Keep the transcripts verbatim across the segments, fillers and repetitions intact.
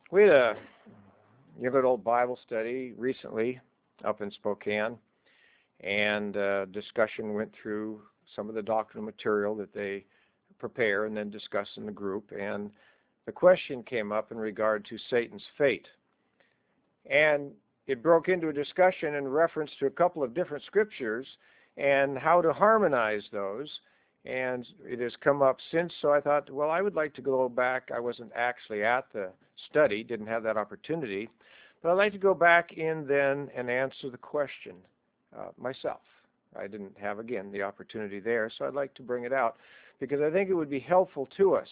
We had a good old Bible study recently up in Spokane, and uh, discussion went through some of the doctrinal material that they prepare and then discuss in the group. And the question came up in regard to Satan's fate. And it broke into a discussion in reference to a couple of different scriptures and how to harmonize those. And it has come up since, so I thought, well, I would like to go back. I wasn't actually at the study, didn't have that opportunity, but I'd like to go back in then and answer the question uh, myself. I didn't have, again, the opportunity there, so I'd like to bring it out because I think it would be helpful to us.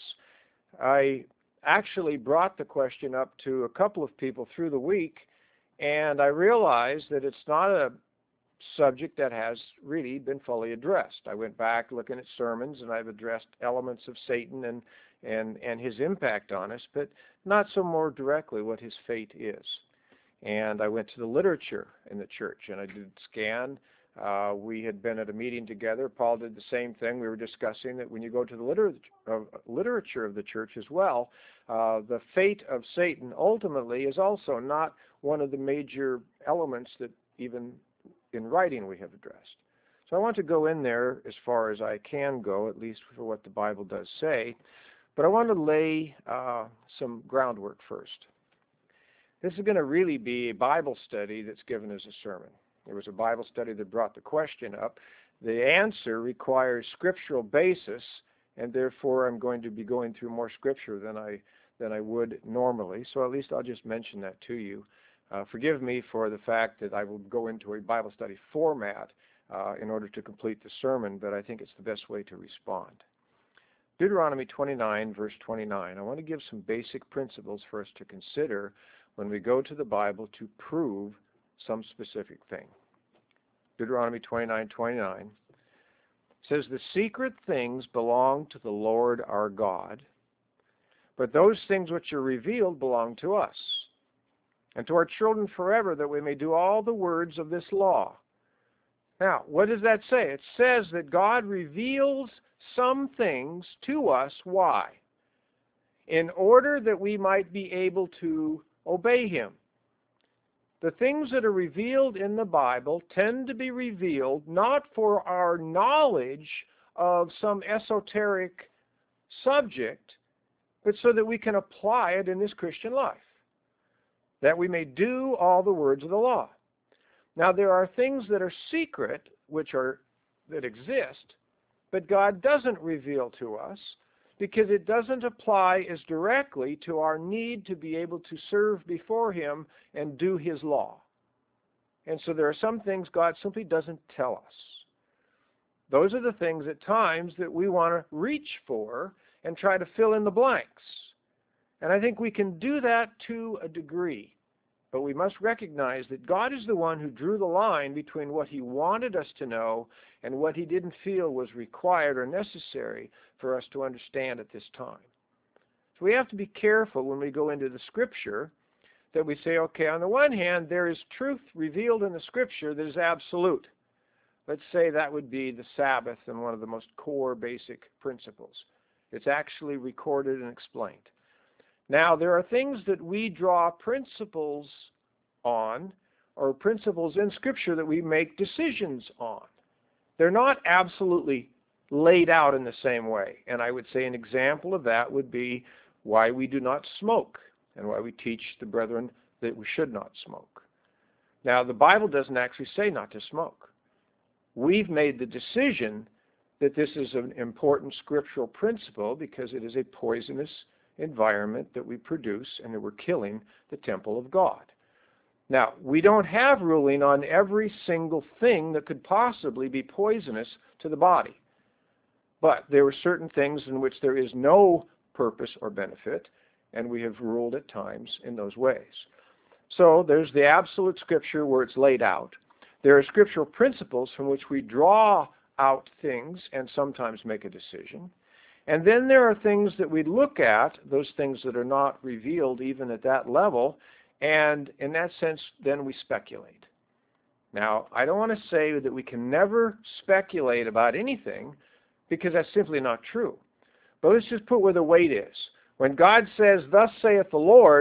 I actually brought the question up to a couple of people through the week, and I realized that it's not a subject that has really been fully addressed. I went back looking at sermons, and I've addressed elements of Satan and and and his impact on us, but not so more directly what his fate is. And I went to the literature in the church, and I did scan. Uh, we had been at a meeting together. Paul did the same thing. We were discussing that when you go to the literature of, literature of the church as well, uh, the fate of Satan ultimately is also not one of the major elements that even in writing we have addressed. So I want to go in there as far as I can go, at least for what the Bible does say, but I want to lay uh, some groundwork first. This is going to really be a Bible study that's given as a sermon. There was a Bible study that brought the question up. The answer requires scriptural basis, and therefore I'm going to be going through more scripture than I than I would normally. So at least I'll just mention that to you. Uh, forgive me for the fact that I will go into a Bible study format uh, in order to complete the sermon, but I think it's the best way to respond. Deuteronomy twenty-nine, verse twenty-nine. I want to give some basic principles for us to consider when we go to the Bible to prove some specific thing. Deuteronomy twenty-nine, twenty-nine says, "The secret things belong to the Lord our God, but those things which are revealed belong to us, and to our children forever, that we may do all the words of this law." Now, what does that say? It says that God reveals some things to us. Why? In order that we might be able to obey Him. The things that are revealed in the Bible tend to be revealed not for our knowledge of some esoteric subject, but so that we can apply it in this Christian life, that we may do all the words of the law. Now, there are things that are secret, which are that exist, but God doesn't reveal to us because it doesn't apply as directly to our need to be able to serve before Him and do His law. And so there are some things God simply doesn't tell us. Those are the things at times that we want to reach for and try to fill in the blanks. And I think we can do that to a degree. But we must recognize that God is the one who drew the line between what He wanted us to know and what He didn't feel was required or necessary for us to understand at this time. So we have to be careful when we go into the Scripture that we say, okay, on the one hand, there is truth revealed in the Scripture that is absolute. Let's say that would be the Sabbath and one of the most core basic principles. It's actually recorded and explained. Now, there are things that we draw principles on, or principles in Scripture that we make decisions on. They're not absolutely laid out in the same way. And I would say an example of that would be why we do not smoke and why we teach the brethren that we should not smoke. Now, the Bible doesn't actually say not to smoke. We've made the decision that this is an important scriptural principle because it is a poisonous environment that we produce and that we're killing the temple of God. Now, we don't have ruling on every single thing that could possibly be poisonous to the body. But there are certain things in which there is no purpose or benefit, and we have ruled at times in those ways. So there's the absolute Scripture where it's laid out. There are scriptural principles from which we draw out things and sometimes make a decision. And then there are things that we look at, those things that are not revealed even at that level, and in that sense, then we speculate. Now, I don't want to say that we can never speculate about anything, because that's simply not true. But let's just put where the weight is. When God says, "Thus saith the Lord,"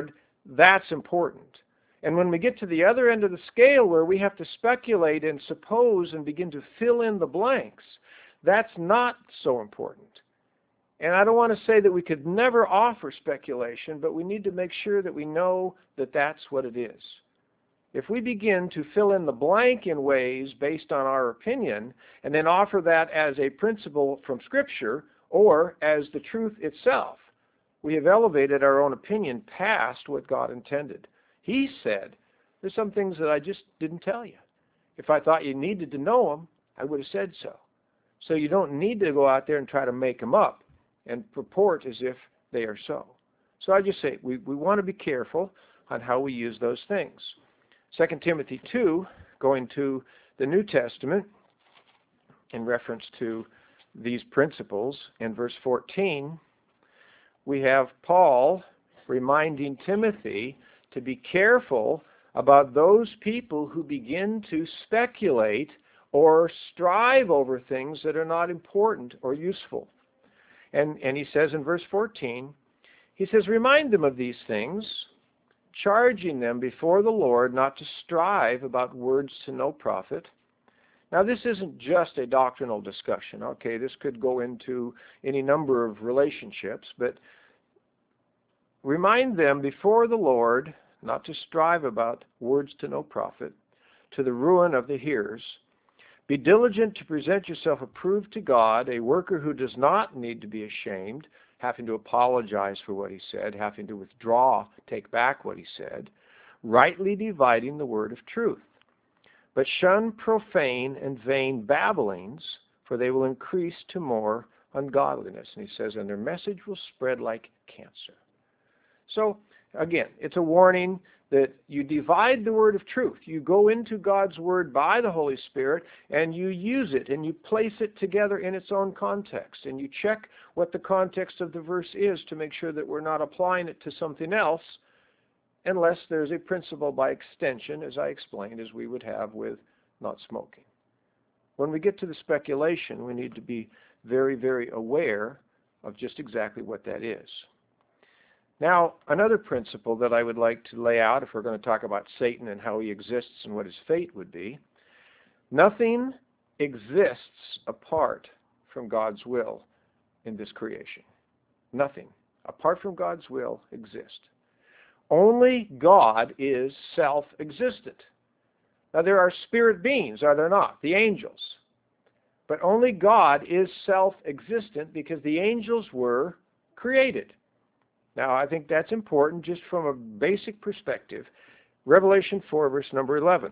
That's important. And when we get to the other end of the scale where we have to speculate and suppose and begin to fill in the blanks, that's not so important. And I don't want to say that we could never offer speculation, but we need to make sure that we know that that's what it is. If we begin to fill in the blank in ways based on our opinion and then offer that as a principle from Scripture or as the truth itself, we have elevated our own opinion past what God intended. He said, there's some things that I just didn't tell you. If I thought you needed to know them, I would have said so. So you don't need to go out there and try to make them up and purport as if they are so. So I just say we, we want to be careful on how we use those things. Second Timothy two, going to the New Testament in reference to these principles, in verse fourteen, we have Paul reminding Timothy to be careful about those people who begin to speculate or strive over things that are not important or useful. And, and he says in verse fourteen, he says, remind them of these things, charging them before the Lord not to strive about words to no profit. Now, this isn't just a doctrinal discussion. Okay, this could go into any number of relationships, but remind them before the Lord not to strive about words to no profit, to the ruin of the hearers. Be diligent to present yourself approved to God, a worker who does not need to be ashamed, having to apologize for what he said, having to withdraw, take back what he said, rightly dividing the word of truth. But shun profane and vain babblings, for they will increase to more ungodliness. And he says, and their message will spread like cancer. So, again, it's a warning that you divide the word of truth. You go into God's word by the Holy Spirit and you use it and you place it together in its own context. And you check what the context of the verse is to make sure that we're not applying it to something else unless there's a principle by extension, as I explained, as we would have with not smoking. When we get to the speculation, we need to be very, very aware of just exactly what that is. Now, another principle that I would like to lay out, if we're going to talk about Satan and how he exists and what his fate would be, nothing exists apart from God's will in this creation. Nothing apart from God's will exists. Only God is self-existent. Now, there are spirit beings, are there not? The angels. But only God is self-existent because the angels were created. Now, I think that's important just from a basic perspective. Revelation four, verse number eleven.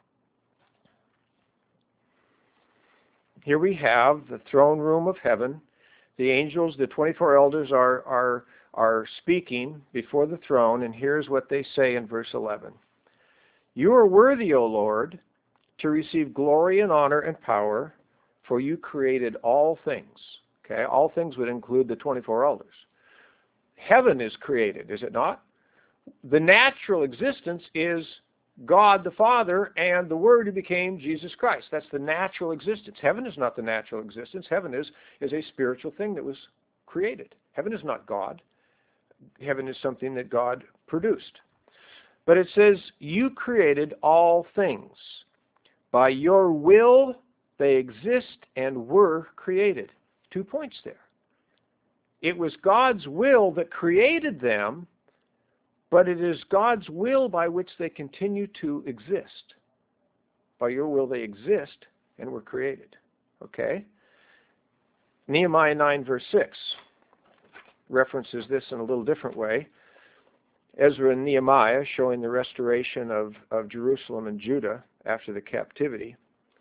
Here we have the throne room of heaven. The angels, the twenty-four elders, are, are, are speaking before the throne, and here's what they say in verse eleven. You are worthy, O Lord, to receive glory and honor and power, for you created all things. Okay, all things would include the twenty-four elders. Heaven is created, is it not? The natural existence is God the Father and the Word who became Jesus Christ. That's the natural existence. Heaven is not the natural existence. Heaven is, is a spiritual thing that was created. Heaven is not God. Heaven is something that God produced. But it says, you created all things. By your will they exist and were created. Two points there. It was God's will that created them, but it is God's will by which they continue to exist. By your will they exist and were created. Okay? Nehemiah nine verse six references this in a little different way. Ezra and Nehemiah showing the restoration of, of Jerusalem and Judah after the captivity.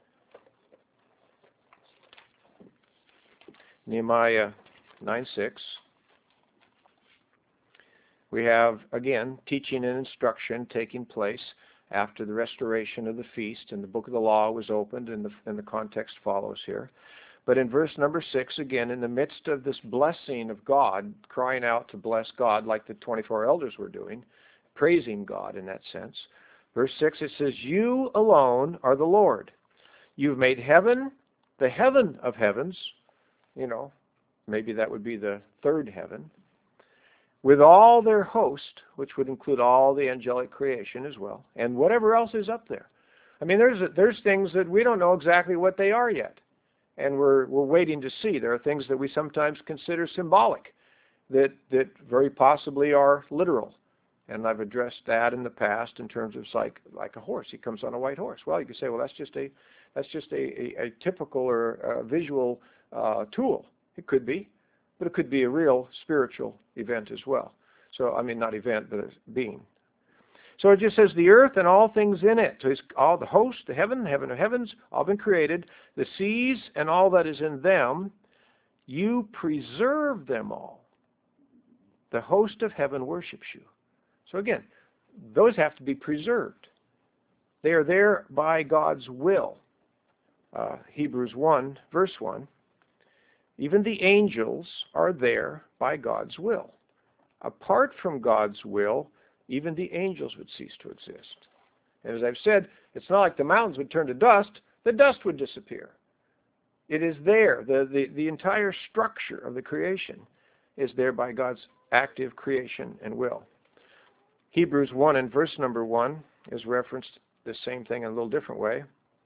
Nehemiah nine six. We have, again, teaching and instruction taking place after the restoration of the feast, and the book of the law was opened, and the, and the context follows here. But in verse number six, again, in the midst of this blessing of God, crying out to bless God like the twenty-four elders were doing, praising God in that sense, verse six, it says, you alone are the Lord. You've made heaven, the heaven of heavens, you know, maybe that would be the third heaven, with all their host, which would include all the angelic creation as well, and whatever else is up there. I mean, there's there's things that we don't know exactly what they are yet, and we're we're waiting to see. There are things that we sometimes consider symbolic, that that very possibly are literal, and I've addressed that in the past in terms of like like a horse. He comes on a white horse. Well, you could say, well, that's just a that's just a a, a typical or a visual uh, tool. It could be, but it could be a real spiritual event as well. So I mean, not event, but a being. So it just says the earth and all things in it. So it's all the host, the heaven, heaven of heavens, all been created. The seas and all that is in them, you preserve them all. The host of heaven worships you. So again, those have to be preserved. They are there by God's will. Uh, Hebrews one, verse one. Even the angels are there by God's will. Apart from God's will, even the angels would cease to exist. And as I've said, it's not like the mountains would turn to dust. The dust would disappear. It is there. The, the, the entire structure of the creation is there by God's active creation and will. Hebrews one and verse number one is referenced the same thing in a little different way.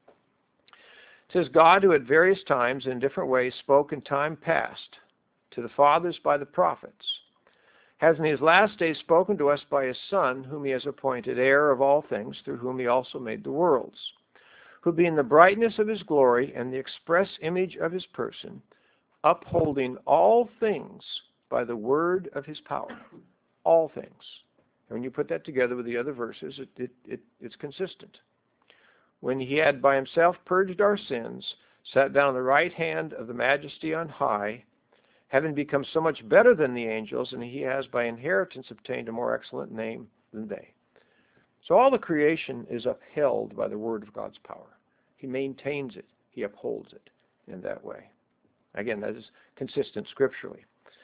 It says, God, who at various times and in different ways spoke in time past to the fathers by the prophets, has in his last days spoken to us by his Son, whom he has appointed heir of all things, through whom he also made the worlds, who being the brightness of his glory and the express image of his person, upholding all things by the word of his power. All things. And when you put that together with the other verses, it, it, it, it's consistent. When he had by himself purged our sins, sat down on the right hand of the majesty on high, having become so much better than the angels, and he has by inheritance obtained a more excellent name than they. So all the creation is upheld by the word of God's power. He maintains it. He upholds it in that way. Again, that is consistent scripturally.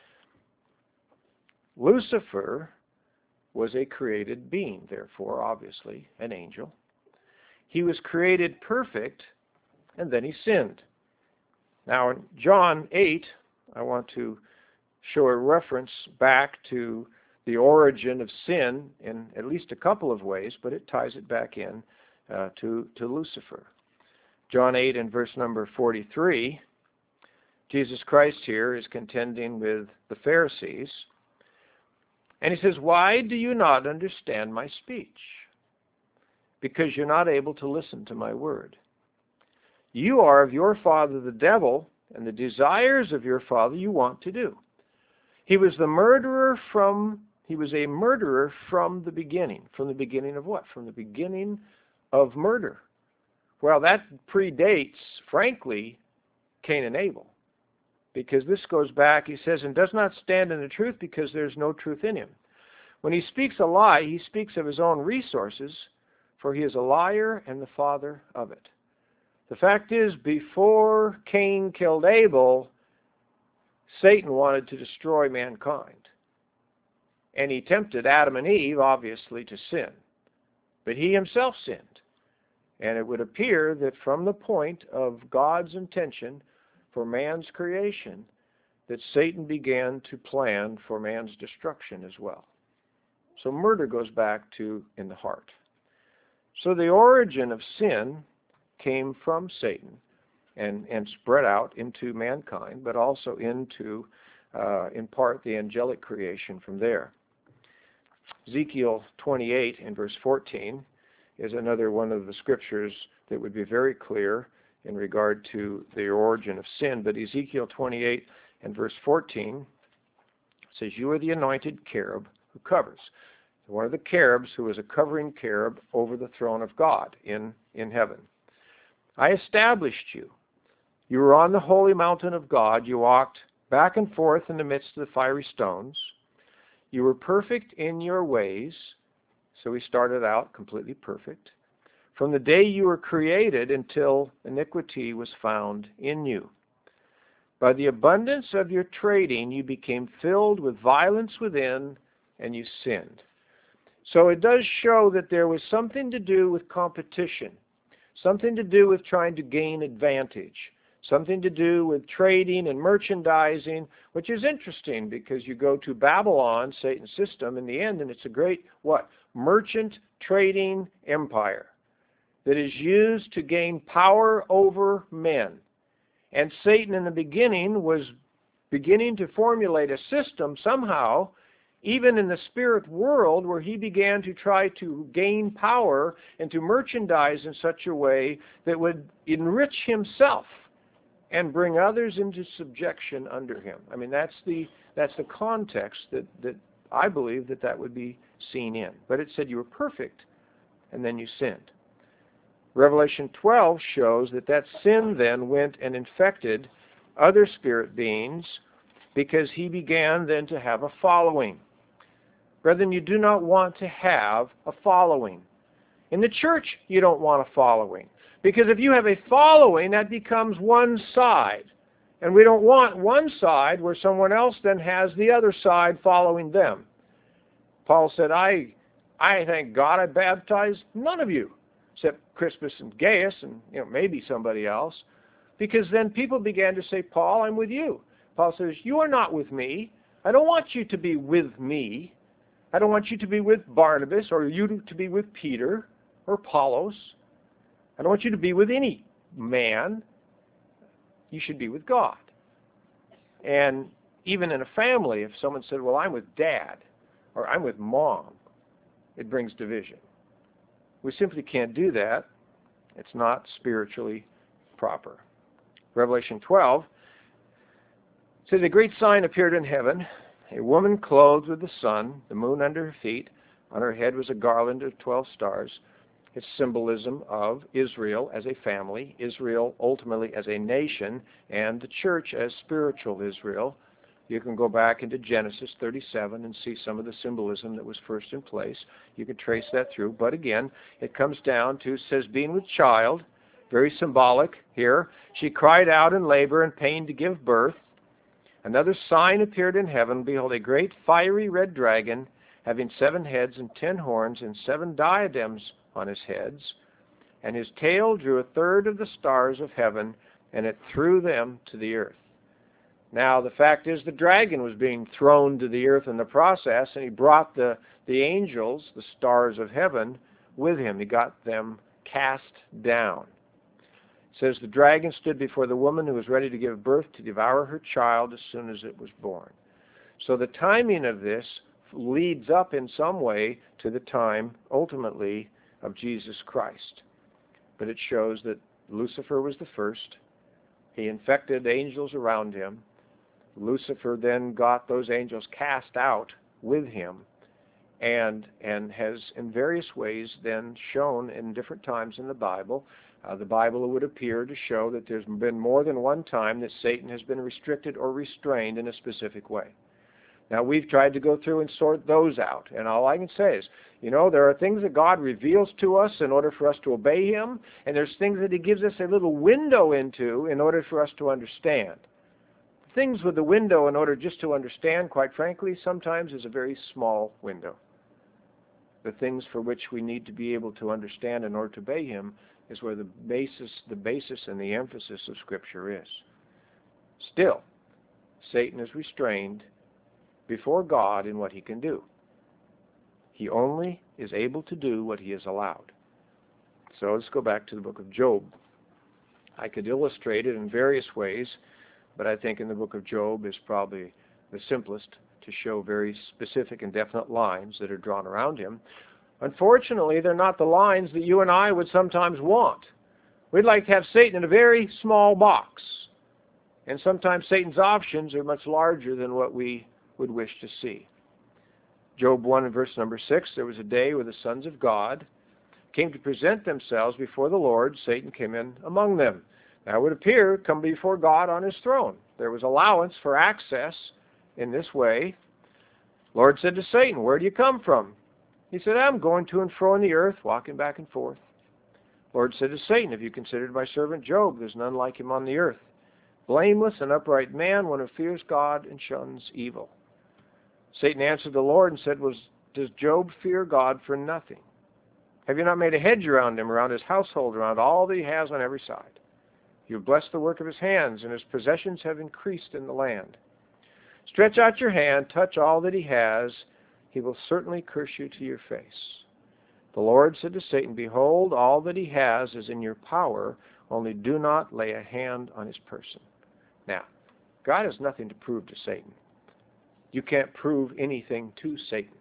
Lucifer was a created being, therefore, obviously, an angel. He was created perfect, and then he sinned. Now, in John eight, I want to show a reference back to the origin of sin in at least a couple of ways, but it ties it back in uh, to, to Lucifer. John eight and verse number forty-three, Jesus Christ here is contending with the Pharisees, and he says, why do you not understand my speech? Because you're not able to listen to my word. You are of your father the devil, and the desires of your father you want to do. He was the murderer from, he was a murderer from the beginning. From the beginning of what? From the beginning of murder. Well, that predates, frankly, Cain and Abel. Because this goes back, he says, and does not stand in the truth because there's no truth in him. When he speaks a lie, he speaks of his own resources, for he is a liar and the father of it. The fact is, before Cain killed Abel, Satan wanted to destroy mankind. And he tempted Adam and Eve, obviously, to sin. But he himself sinned. And it would appear that from the point of God's intention for man's creation, that Satan began to plan for man's destruction as well. So murder goes back to in the heart. So the origin of sin came from Satan and, and spread out into mankind, but also into, uh, in part, the angelic creation from there. Ezekiel twenty-eight and verse fourteen is another one of the scriptures that would be very clear in regard to the origin of sin. But Ezekiel twenty-eight and verse fourteen says, you are the anointed cherub who covers. One of the cherubs who was a covering cherub over the throne of God in, in heaven. I established you. You were on the holy mountain of God. You walked back and forth in the midst of the fiery stones. You were perfect in your ways. So we started out completely perfect. From the day you were created until iniquity was found in you. By the abundance of your trading, you became filled with violence within, and you sinned. So it does show that there was something to do with competition, something to do with trying to gain advantage, something to do with trading and merchandising, which is interesting because you go to Babylon, Satan's system, in the end, and it's a great, what? Merchant trading empire that is used to gain power over men. And Satan in the beginning was beginning to formulate a system somehow, even in the spirit world, where he began to try to gain power and to merchandise in such a way that would enrich himself and bring others into subjection under him. I mean, that's the that's the context that, that I believe that that would be seen in. But it said you were perfect, and then you sinned. Revelation twelve shows that that sin then went and infected other spirit beings because he began then to have a following. Brethren, you do not want to have a following. In the church, you don't want a following. Because if you have a following, that becomes one side. And we don't want one side where someone else then has the other side following them. Paul said, I I thank God I baptized none of you, except Crispus and Gaius and you know maybe somebody else. Because then people began to say, Paul, I'm with you. Paul says, you are not with me. I don't want you to be with me. I don't want you to be with Barnabas or you to be with Peter or Apollos. I don't want you to be with any man. You should be with God. And even in a family, if someone said, well, I'm with Dad or I'm with Mom, it brings division. We simply can't do that. It's not spiritually proper. Revelation twelve says, a great sign appeared in heaven, a woman clothed with the sun, the moon under her feet. On her head was a garland of twelve stars. It's symbolism of Israel as a family, Israel ultimately as a nation, and the church as spiritual Israel. You can go back into Genesis thirty-seven and see some of the symbolism that was first in place. You can trace that through. But again, it comes down to, it says, being with child, very symbolic here. She cried out in labor and pain to give birth. Another sign appeared in heaven. Behold, a great fiery red dragon, having seven heads and ten horns and seven diadems on his heads. And his tail drew a third of the stars of heaven, and it threw them to the earth. Now, the fact is the dragon was being thrown to the earth in the process, and he brought the, the angels, the stars of heaven, with him. He got them cast down. It says, the dragon stood before the woman who was ready to give birth to devour her child as soon as it was born. So the timing of this leads up in some way to the time, ultimately, of Jesus Christ. But it shows that Lucifer was the first. He infected angels around him. Lucifer then got those angels cast out with him and and has in various ways then shown in different times in the Bible. Uh, the Bible would appear to show that there's been more than one time that Satan has been restricted or restrained in a specific way. Now, we've tried to go through and sort those out, and all I can say is, you know, there are things that God reveals to us in order for us to obey Him, and there's things that He gives us a little window into in order for us to understand. Things with the window in order just to understand, quite frankly, sometimes is a very small window. The things for which we need to be able to understand in order to obey Him is where the basis, the basis and the emphasis of Scripture is. Still, Satan is restrained before God in what he can do. He only is able to do what he is allowed. So let's go back to the book of Job. I could illustrate it in various ways, but I think in the book of Job is probably the simplest to show very specific and definite lines that are drawn around him. Unfortunately, they're not the lines that you and I would sometimes want. We'd like to have Satan in a very small box. And sometimes Satan's options are much larger than what we would wish to see. Job one and verse number six, there was a day where the sons of God came to present themselves before the Lord. Satan came in among them. Now it would appear come before God on his throne. There was allowance for access in this way. Lord said to Satan, where do you come from? He said, I'm going to and fro in the earth, walking back and forth. Lord said to Satan, have you considered my servant Job? There's none like him on the earth. Blameless and upright man, one who fears God and shuns evil. Satan answered the Lord and said, Was, does Job fear God for nothing? Have you not made a hedge around him, around his household, around all that he has on every side? You've blessed the work of his hands, and his possessions have increased in the land. Stretch out your hand, touch all that he has. He will certainly curse you to your face. The Lord said to Satan, Behold, all that he has is in your power, only do not lay a hand on his person. Now, God has nothing to prove to Satan. You can't prove anything to Satan.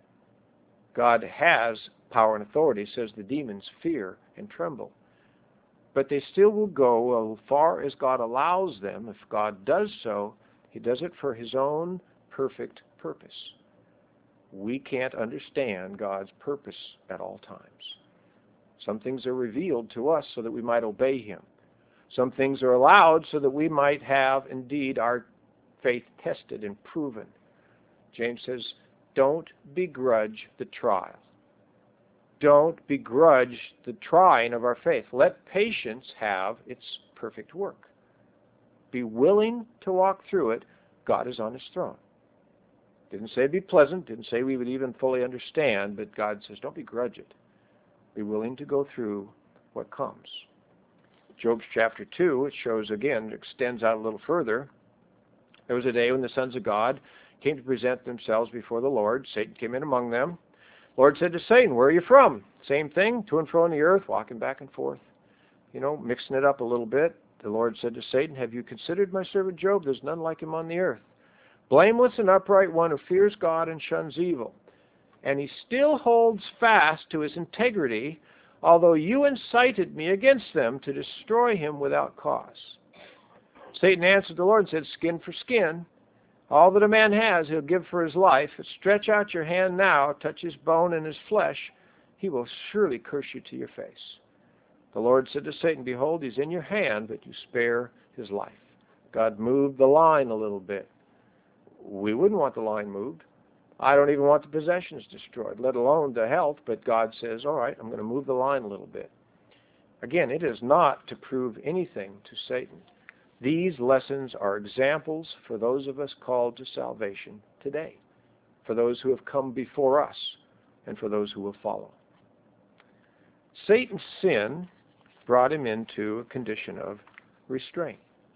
God has power and authority, says the demons fear and tremble. But they still will go as far as God allows them. If God does so, he does it for his own perfect purpose. We can't understand God's purpose at all times. Some things are revealed to us so that we might obey him. Some things are allowed so that we might have, indeed, our faith tested and proven. James says, don't begrudge the trial. Don't begrudge the trying of our faith. Let patience have its perfect work. Be willing to walk through it. God is on his throne. Didn't say it'd be pleasant. Didn't say we would even fully understand. But God says, don't begrudge it. Be willing to go through what comes. Job's chapter two, it shows again, it extends out a little further. There was a day when the sons of God came to present themselves before the Lord. Satan came in among them. The Lord said to Satan, where are you from? Same thing, to and fro on the earth, walking back and forth. You know, mixing it up a little bit. The Lord said to Satan, have you considered my servant Job? There's none like him on the earth. Blameless and upright one who fears God and shuns evil. And he still holds fast to his integrity, although you incited me against them to destroy him without cause. Satan answered the Lord and said, skin for skin. All that a man has, he'll give for his life. Stretch out your hand now, touch his bone and his flesh. He will surely curse you to your face. The Lord said to Satan, behold, he's in your hand, but you spare his life. God moved the line a little bit. We wouldn't want the line moved. I don't even want the possessions destroyed, let alone the health, but God says, all right, I'm going to move the line a little bit. Again, it is not to prove anything to Satan. These lessons are examples for those of us called to salvation today, for those who have come before us, and for those who will follow. Satan's sin brought him into a condition of restraint.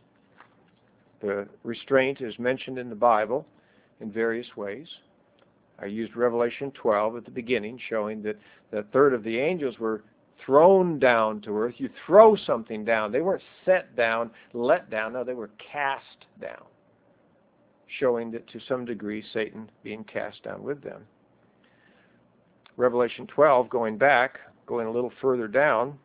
The restraint is mentioned in the Bible in various ways. I used Revelation twelve at the beginning, showing that the third of the angels were thrown down to earth. You throw something down. They weren't set down, let down. No, they were cast down, showing that to some degree Satan being cast down with them. Revelation twelve, going back, going a little further down,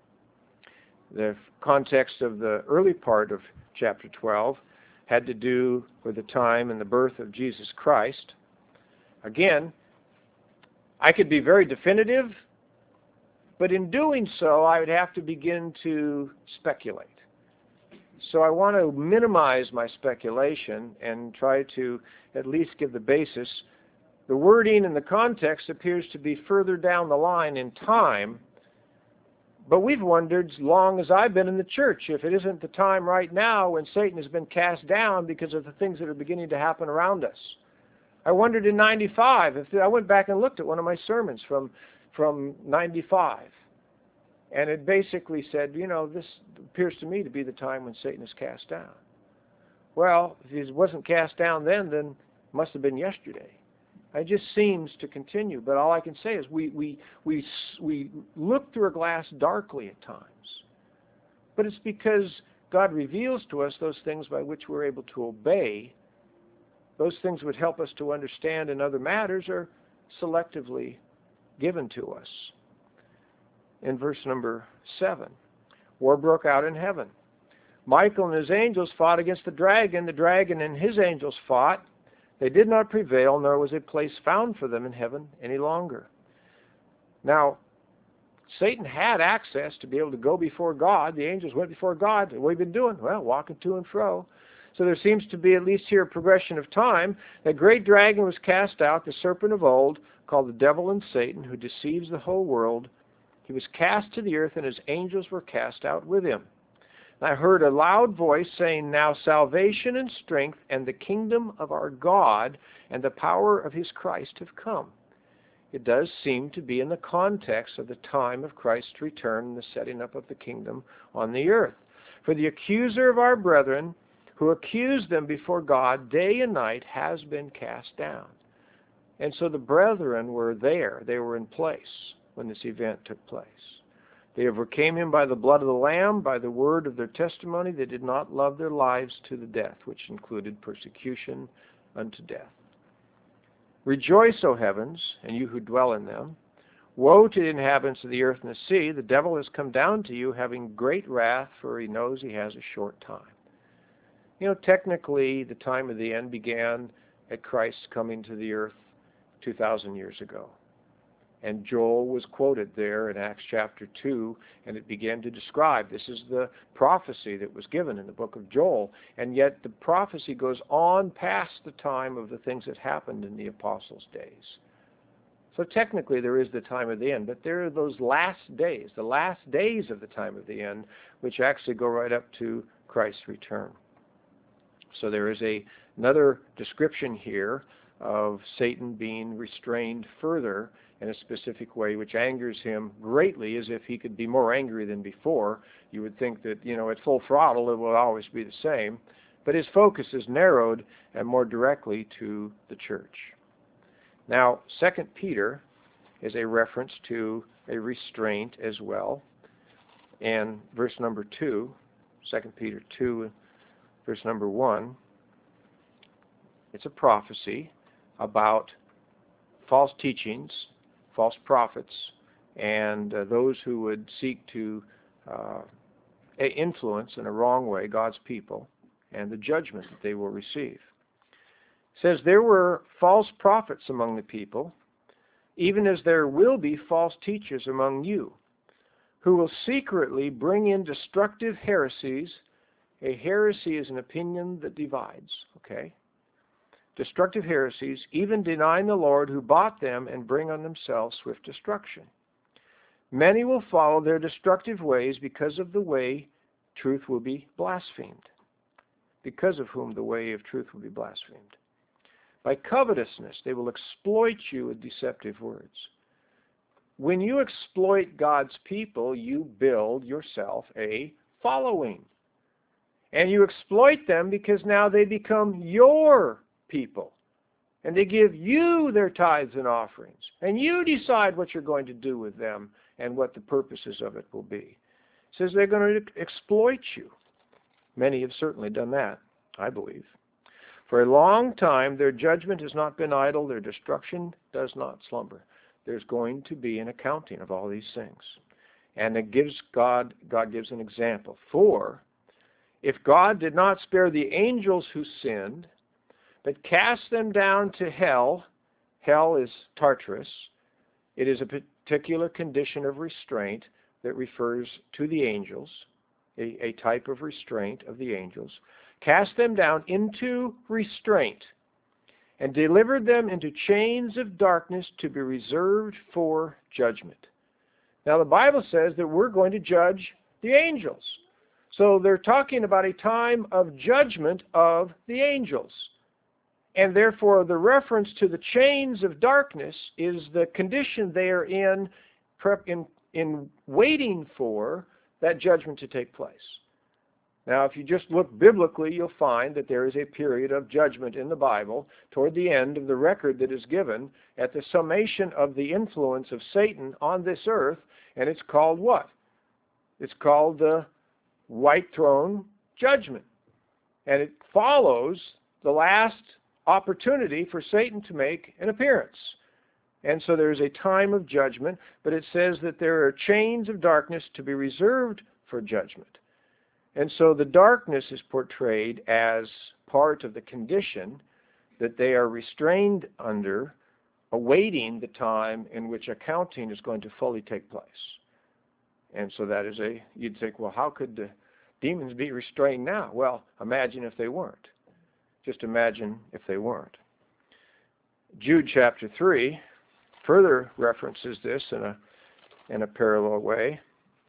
the context of the early part of chapter twelve had to do with the time and the birth of Jesus Christ. Again, I could be very definitive, but in doing so, I would have to begin to speculate. So I want to minimize my speculation and try to at least give the basis. The wording and the context appears to be further down the line in time, but we've wondered, as long as I've been in the church, if it isn't the time right now when Satan has been cast down because of the things that are beginning to happen around us. I wondered in ninety-five, if I went back and looked at one of my sermons from, from ninety-five, and it basically said, you know, this appears to me to be the time when Satan is cast down. Well, if he wasn't cast down then, then it must have been yesterday. It just seems to continue. But all I can say is we, we, we, we look through a glass darkly at times. But it's because God reveals to us those things by which we're able to obey. Those things would help us to understand in other matters are selectively given to us. In verse number seven, war broke out in heaven. Michael and his angels fought against the dragon. The dragon and his angels fought. They did not prevail, nor was a place found for them in heaven any longer. Now, Satan had access to be able to go before God. The angels went before God. What have we been doing? Well, walking to and fro. So there seems to be at least here a progression of time. That great dragon was cast out, the serpent of old, called the devil and Satan, who deceives the whole world. He was cast to the earth, and his angels were cast out with him. And I heard a loud voice saying, now salvation and strength and the kingdom of our God and the power of his Christ have come. It does seem to be in the context of the time of Christ's return and the setting up of the kingdom on the earth. For the accuser of our brethren, who accused them before God day and night, has been cast down. And so the brethren were there. They were in place when this event took place. They overcame him by the blood of the Lamb, by the word of their testimony. They did not love their lives to the death, which included persecution unto death. Rejoice, O heavens, and you who dwell in them. Woe to the inhabitants of the earth and the sea. The devil has come down to you, having great wrath, for he knows he has a short time. You know, technically, the time of the end began at Christ's coming to the earth two thousand years ago. And Joel was quoted there in Acts chapter two, and it began to describe, this is the prophecy that was given in the book of Joel, and yet the prophecy goes on past the time of the things that happened in the apostles' days. So technically there is the time of the end, but there are those last days, the last days of the time of the end, which actually go right up to Christ's return. So there is a, another description here of Satan being restrained further in a specific way, which angers him greatly, as if he could be more angry than before. You would think that, you know, at full throttle it will always be the same, but his focus is narrowed and more directly to the church. Now, Second Peter is a reference to a restraint as well, and verse number two, Second Peter two, verse number one, it's a prophecy about false teachings, false prophets, and uh, those who would seek to uh, influence in a wrong way God's people, and the judgment that they will receive. It says, there were false prophets among the people, even as there will be false teachers among you, who will secretly bring in destructive heresies. A heresy is an opinion that divides, okay? Destructive heresies, even denying the Lord who bought them, and bring on themselves swift destruction. Many will follow their destructive ways, because of the way truth will be blasphemed. Because of whom the way of truth will be blasphemed. By covetousness they will exploit you with deceptive words. When you exploit God's people, you build yourself a following. And you exploit them because now they become your people. And they give you their tithes and offerings. And you decide what you're going to do with them and what the purposes of it will be. It says they're going to exploit you. Many have certainly done that, I believe. For a long time their judgment has not been idle, their destruction does not slumber. There's going to be an accounting of all these things. And it gives God, God gives an example. For if God did not spare the angels who sinned, but cast them down to hell, hell is Tartarus, it is a particular condition of restraint that refers to the angels, a, a type of restraint of the angels, cast them down into restraint, and delivered them into chains of darkness to be reserved for judgment. Now the Bible says that we're going to judge the angels. So they're talking about a time of judgment of the angels. And therefore the reference to the chains of darkness is the condition they are in, in, in waiting for that judgment to take place. Now, if you just look biblically, you'll find that there is a period of judgment in the Bible toward the end of the record that is given at the summation of the influence of Satan on this earth, and it's called what? It's called the white throne judgment. And it follows the last opportunity for Satan to make an appearance. And so there's a time of judgment, but it says that there are chains of darkness to be reserved for judgment. And so the darkness is portrayed as part of the condition that they are restrained under, awaiting the time in which accounting is going to fully take place. And so that is a, you'd think, well, how could the demons be restrained now? Well, imagine if they weren't. Just imagine if they weren't. Jude chapter three further references this in a, in a parallel way.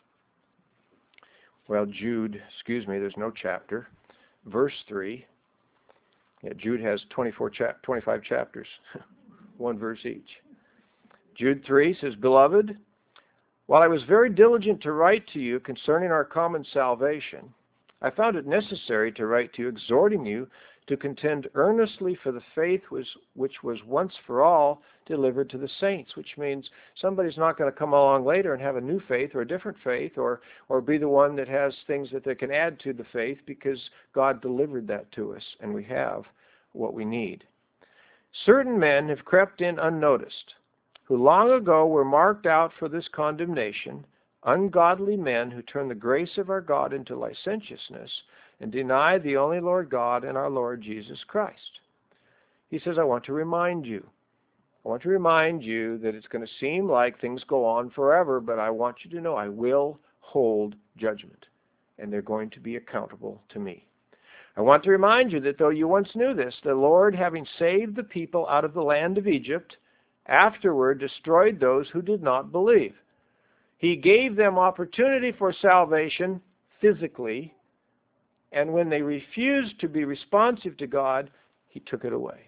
Well, Jude, excuse me, there's no chapter. Verse three. Yeah, Jude has twenty-four chap- twenty-five chapters, one verse each. Jude three says, Beloved, while I was very diligent to write to you concerning our common salvation, I found it necessary to write to you, exhorting you to contend earnestly for the faith was, which was once for all delivered to the saints, which means somebody's not going to come along later and have a new faith or a different faith or, or be the one that has things that they can add to the faith, because God delivered that to us and we have what we need. Certain men have crept in unnoticed, who long ago were marked out for this condemnation, ungodly men who turn the grace of our God into licentiousness and deny the only Lord God and our Lord Jesus Christ. He says, I want to remind you. I want to remind you that it's going to seem like things go on forever, but I want you to know I will hold judgment, and they're going to be accountable to me. I want to remind you that though you once knew this, the Lord, having saved the people out of the land of Egypt, afterward destroyed those who did not believe. He gave them opportunity for salvation physically, and when they refused to be responsive to God, He took it away.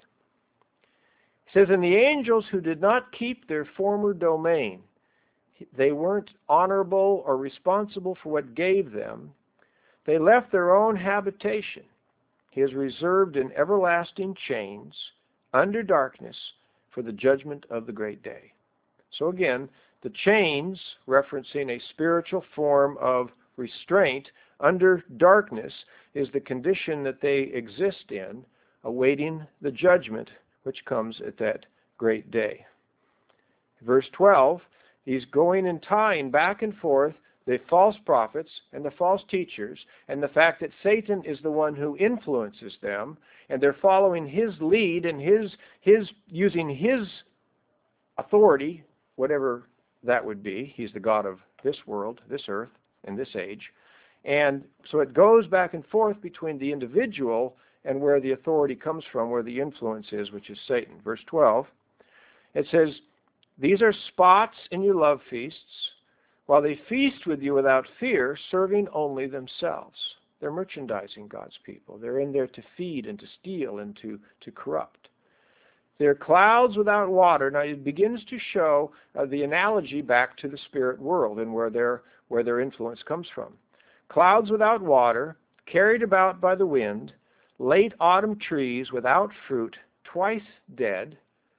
He says, and the angels who did not keep their former domain, they weren't honorable or responsible for what gave them. They left their own habitation. He is reserved in everlasting chains under darkness for the judgment of the great day. So again, the chains, referencing a spiritual form of restraint under darkness, is the condition that they exist in, awaiting the judgment which comes at that great day. Verse twelve, he's going and tying back and forth the false prophets and the false teachers, and the fact that Satan is the one who influences them, and they're following his lead and his his using his authority, whatever that would be. He's the God of this world, this earth, and this age. And so it goes back and forth between the individual and where the authority comes from, where the influence is, which is Satan. Verse twelve, it says, these are spots in your love feasts, while they feast with you without fear, serving only themselves. They're merchandising God's people. They're in there to feed and to steal and to, to corrupt. They're clouds without water. Now it begins to show uh, the analogy back to the spirit world and where their, where their influence comes from. Clouds without water, carried about by the wind, late autumn trees without fruit, twice dead,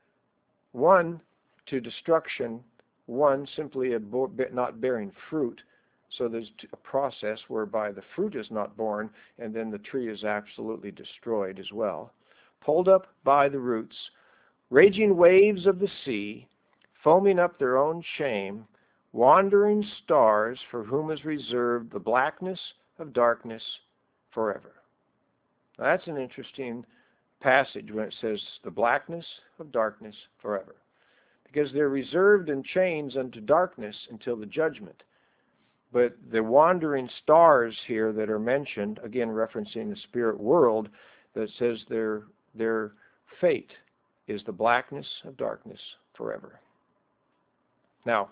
one to destruction, one simply a bo- not bearing fruit. So there's a process whereby the fruit is not born, and then the tree is absolutely destroyed as well. Pulled up by the roots, raging waves of the sea, foaming up their own shame, wandering stars for whom is reserved the blackness of darkness forever. Now, that's an interesting passage when it says the blackness of darkness forever, because they're reserved in chains unto darkness until the judgment. But the wandering stars here that are mentioned, again referencing the spirit world, that says their their fate is the blackness of darkness forever. Now,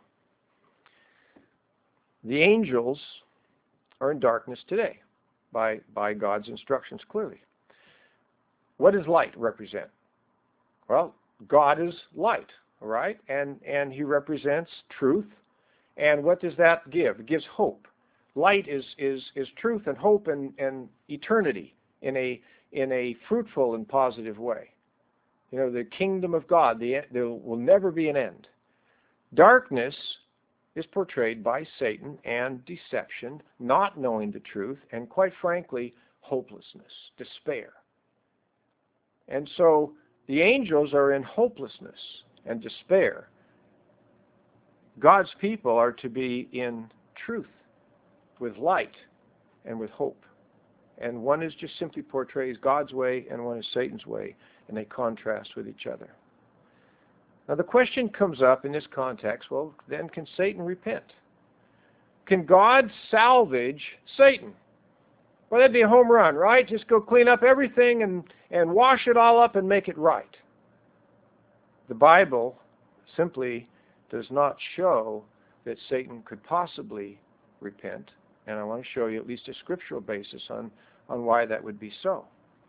the angels are in darkness today by, by God's instructions clearly. What does light represent? Well, God is light, all right? And, and He represents truth. And what does that give? It gives hope. Light is, is, is truth and hope and, and eternity in a, in a fruitful and positive way. You know, the kingdom of God, the, there will never be an end. Darkness is portrayed by Satan and deception, not knowing the truth, and quite frankly, hopelessness, despair. And so the angels are in hopelessness and despair. God's people are to be in truth, with light, and with hope. And one is just simply portrays God's way, and one is Satan's way, and they contrast with each other. Now the question comes up in this context, well, then can Satan repent? Can God salvage Satan? Well, that'd be a home run, right? Just go clean up everything and, and wash it all up and make it right. The Bible simply does not show that Satan could possibly repent, and I want to show you at least a scriptural basis on, on why that would be so.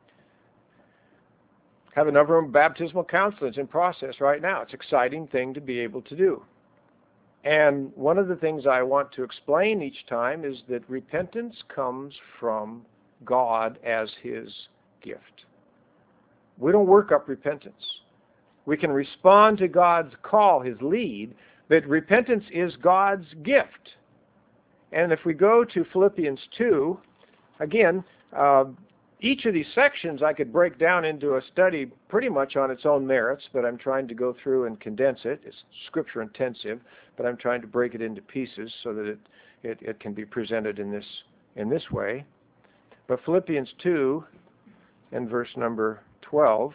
Have a number of baptismal counselings in process right now. It's an exciting thing to be able to do. And one of the things I want to explain each time is that repentance comes from God as His gift. We don't work up repentance. We can respond to God's call, His lead, but repentance is God's gift. And if we go to Philippians two, again, uh, each of these sections I could break down into a study pretty much on its own merits, but I'm trying to go through and condense it. It's scripture intensive, but I'm trying to break it into pieces so that it, it, it can be presented in this, in this way. But Philippians two and verse number twelve,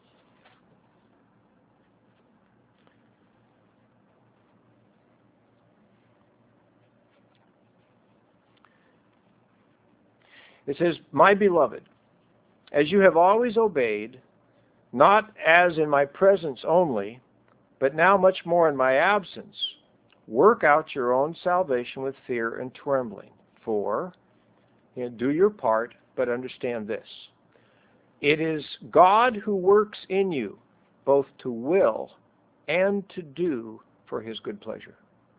it says, "My beloved, as you have always obeyed, not as in my presence only, but now much more in my absence, work out your own salvation with fear and trembling. For, you know, do your part, but understand this. It is God who works in you, both to will and to do for His good pleasure."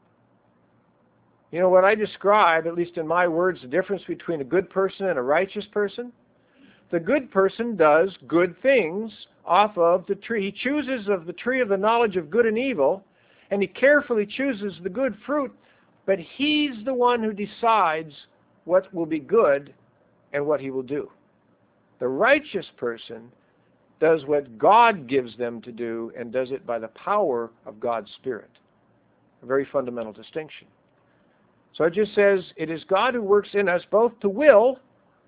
You know, what I describe, at least in my words, the difference between a good person and a righteous person. The good person does good things off of the tree. He chooses of the tree of the knowledge of good and evil, and he carefully chooses the good fruit, but he's the one who decides what will be good and what he will do. The righteous person does what God gives them to do and does it by the power of God's Spirit. A very fundamental distinction. So it just says, it is God who works in us both to will.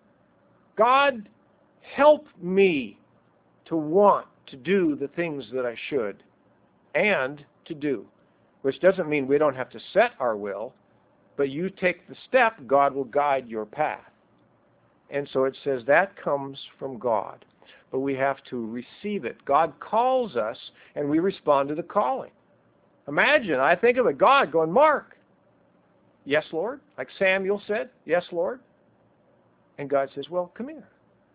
God, help me to want to do the things that I should, and to do. Which doesn't mean we don't have to set our will, but you take the step, God will guide your path. And so it says that comes from God. But we have to receive it. God calls us, and we respond to the calling. Imagine, I think of a God going, "Mark, yes, Lord," like Samuel said, "Yes, Lord." And God says, "Well, come here."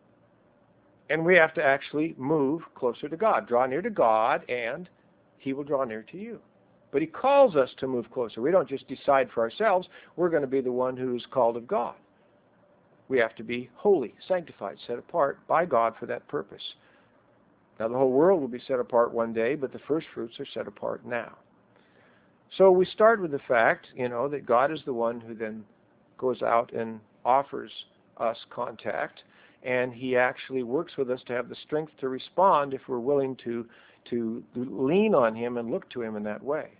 And we have to actually move closer to God. Draw near to God, and He will draw near to you. But He calls us to move closer. We don't just decide for ourselves. We're going to be the one who's called of God. We have to be holy, sanctified, set apart by God for that purpose. Now, the whole world will be set apart one day, but the first fruits are set apart now. So we start with the fact, you know, that God is the one who then goes out and offers us contact, and He actually works with us to have the strength to respond if we're willing to, to lean on Him and look to Him in that way.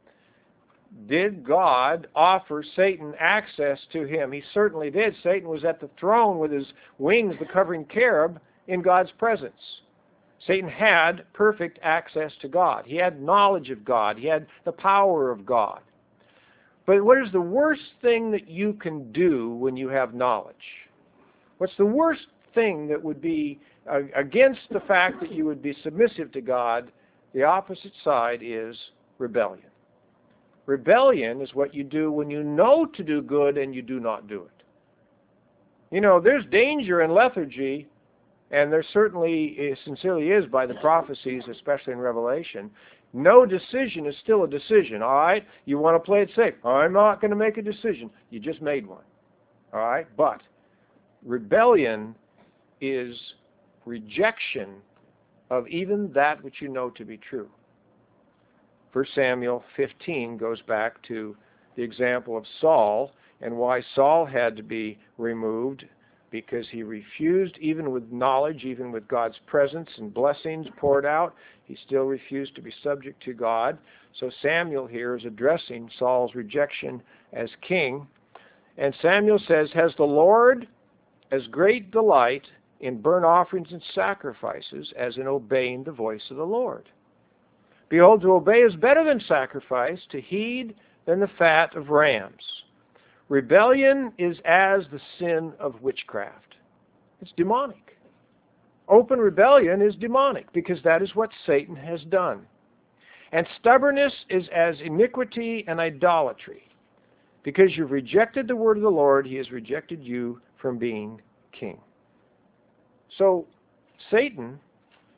Did God offer Satan access to Him? He certainly did. Satan was at the throne with his wings, the covering cherub, in God's presence. Satan had perfect access to God. He had knowledge of God. He had the power of God. But what is the worst thing that you can do when you have knowledge? What's the worst thing that would be uh, against the fact that you would be submissive to God? The opposite side is rebellion. Rebellion is what you do when you know to do good and you do not do it. You know, there's danger in lethargy, and there certainly sincerely is by the prophecies, especially in Revelation. No decision is still a decision, all right? You want to play it safe. I'm not going to make a decision. You just made one, all right? But rebellion is rejection of even that which you know to be true. First Samuel fifteen goes back to the example of Saul and why Saul had to be removed, because he refused, even with knowledge, even with God's presence and blessings poured out, he still refused to be subject to God. So Samuel here is addressing Saul's rejection as king. And Samuel says, "Has the Lord as great delight in burnt offerings and sacrifices as in obeying the voice of the Lord? Behold, to obey is better than sacrifice, to heed than the fat of rams. Rebellion is as the sin of witchcraft." It's demonic. Open rebellion is demonic because that is what Satan has done. And stubbornness is as iniquity and idolatry. Because you've rejected the word of the Lord, He has rejected you from being king. So Satan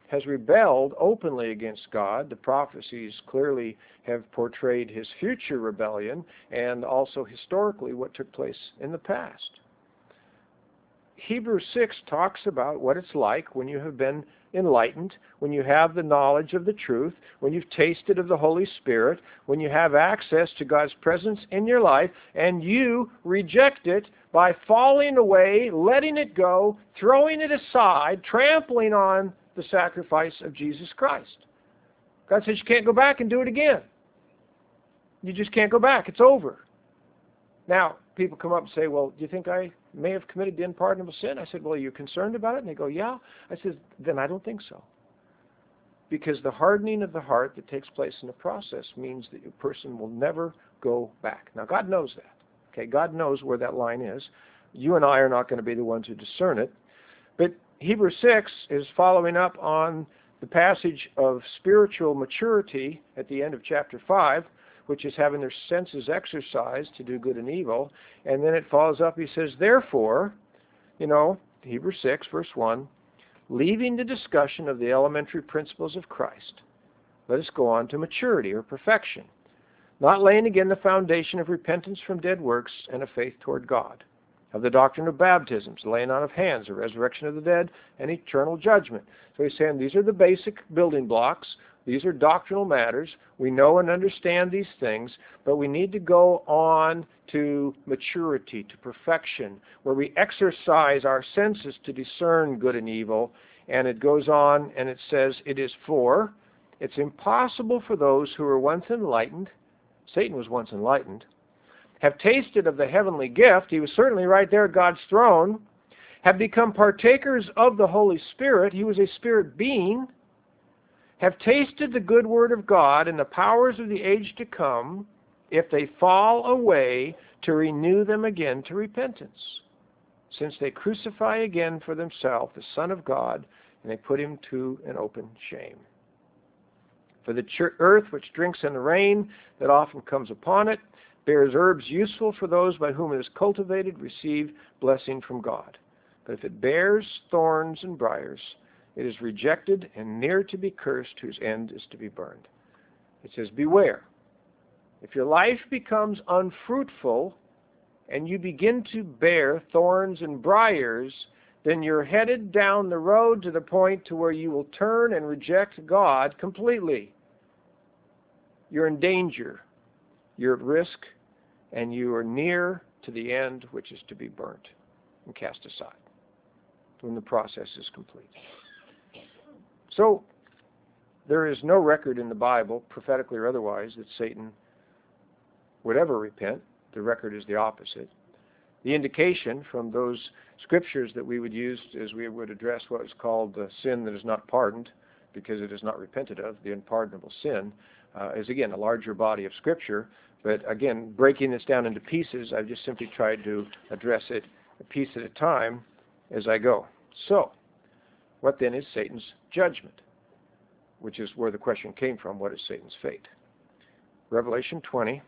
has rebelled openly against God. The prophecies clearly have portrayed his future rebellion and also historically what took place in the past. Hebrews six talks about what it's like when you have been enlightened, when you have the knowledge of the truth, when you've tasted of the Holy Spirit, when you have access to God's presence in your life, and you reject it by falling away, letting it go, throwing it aside, trampling on the sacrifice of Jesus Christ. God says you can't go back and do it again. You just can't go back. It's over. Now, people come up and say, well, do you think I may have committed the unpardonable sin? I said, well, are you concerned about it? And they go, yeah. I said, then I don't think so. Because the hardening of the heart that takes place in the process means that a person will never go back. Now, God knows that. Okay, God knows where that line is. You and I are not going to be the ones who discern it. But Hebrews six is following up on the passage of spiritual maturity at the end of chapter five, which is having their senses exercised to do good and evil. And then it follows up, he says, therefore, you know, Hebrews six, verse one, leaving the discussion of the elementary principles of Christ, let us go on to maturity or perfection, not laying again the foundation of repentance from dead works and of faith toward God, of the doctrine of baptisms, laying on of hands, the resurrection of the dead, and eternal judgment. So he's saying these are the basic building blocks. These are doctrinal matters. We know and understand these things, but we need to go on to maturity, to perfection, where we exercise our senses to discern good and evil. And it goes on and it says, it is for, it's impossible for those who were once enlightened, Satan was once enlightened, have tasted of the heavenly gift, he was certainly right there at God's throne, have become partakers of the Holy Spirit, he was a spirit being, have tasted the good word of God and the powers of the age to come, if they fall away, to renew them again to repentance, since they crucify again for themselves the Son of God, and they put him to an open shame. For the earth which drinks in the rain that often comes upon it, bears herbs useful for those by whom it is cultivated, receive blessing from God. But if it bears thorns and briars, it is rejected and near to be cursed, whose end is to be burned. It says, beware. If your life becomes unfruitful and you begin to bear thorns and briars, then you're headed down the road to the point to where you will turn and reject God completely. You're in danger. You're at risk, and you are near to the end, which is to be burnt and cast aside when the process is complete. So, there is no record in the Bible, prophetically or otherwise, that Satan would ever repent. The record is the opposite. The indication from those scriptures that we would use as we would address what is called the sin that is not pardoned, because it is not repented of, the unpardonable sin, uh, is again a larger body of scripture. But again, breaking this down into pieces, I've just simply tried to address it a piece at a time as I go. So, what then is Satan's judgment? Which is where the question came from, what is Satan's fate? Revelation twenty,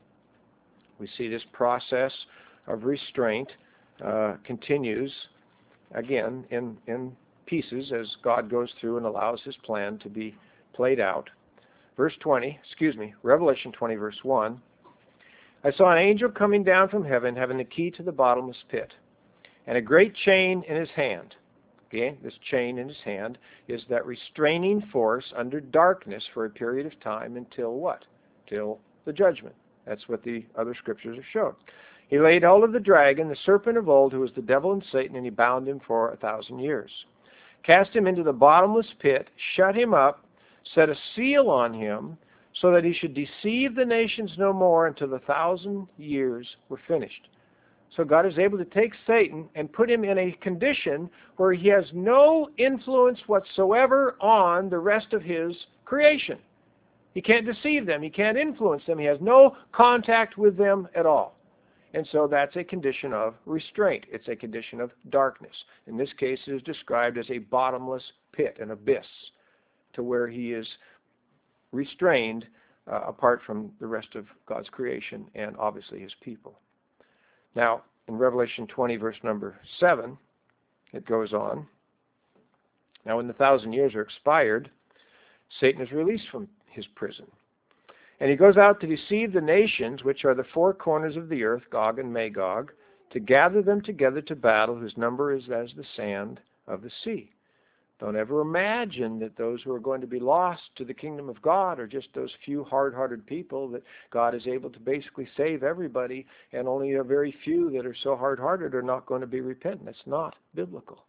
we see this process of restraint uh, continues, again, in, in pieces as God goes through and allows his plan to be played out. Verse twenty, excuse me, Revelation twenty, verse one, I saw an angel coming down from heaven, having the key to the bottomless pit, and a great chain in his hand. Okay, this chain in his hand is that restraining force under darkness for a period of time until what? Till the judgment. That's what the other scriptures have shown. He laid hold of the dragon, the serpent of old, who was the devil and Satan, and he bound him for a thousand years. Cast him into the bottomless pit, shut him up, set a seal on him, so that he should deceive the nations no more until the thousand years were finished. So God is able to take Satan and put him in a condition where he has no influence whatsoever on the rest of his creation. He can't deceive them. He can't influence them. He has no contact with them at all. And so that's a condition of restraint. It's a condition of darkness. In this case, it is described as a bottomless pit, an abyss, to where he is restrained uh, apart from the rest of God's creation and obviously his people. Now, in Revelation twenty, verse number seven, it goes on. Now, when the thousand years are expired, Satan is released from his prison. And he goes out to deceive the nations, which are the four corners of the earth, Gog and Magog, to gather them together to battle, whose number is as the sand of the sea. Don't ever imagine that those who are going to be lost to the kingdom of God are just those few hard-hearted people that God is able to basically save everybody, and only a very few that are so hard-hearted are not going to be repentant. That's not biblical.